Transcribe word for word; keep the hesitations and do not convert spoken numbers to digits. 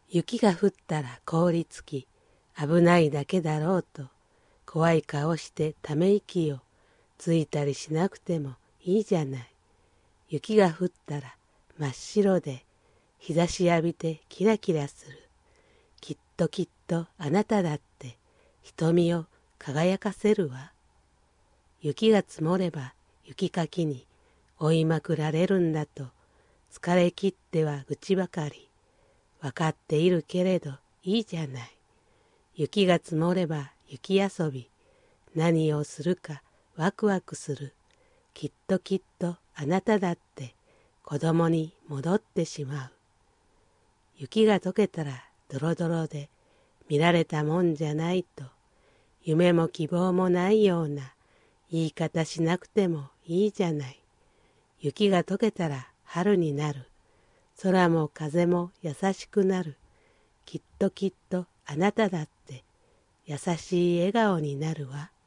雪が降ったら凍りつき、危ないだけだろうと、怖い顔してため息をついたりしなくてもいいじゃない。雪が降ったら真っ白で、日差し浴びてキラキラする。きっときっとあなただって瞳を輝かせるわ。雪が積もれば雪かきに追いまくられるんだと、疲れ切っては愚痴ばかり。わかっているけれどいいじゃない。雪が積もれば雪遊び。何をするかワクワクする。きっときっとあなただって子供に戻ってしまう。雪が溶けたらドロドロで見られたもんじゃないと、夢も希望もないような言い方しなくてもいいじゃない。雪が溶けたら春になる。空も風も優しくなる。きっときっとあなただって優しい笑顔になるわ。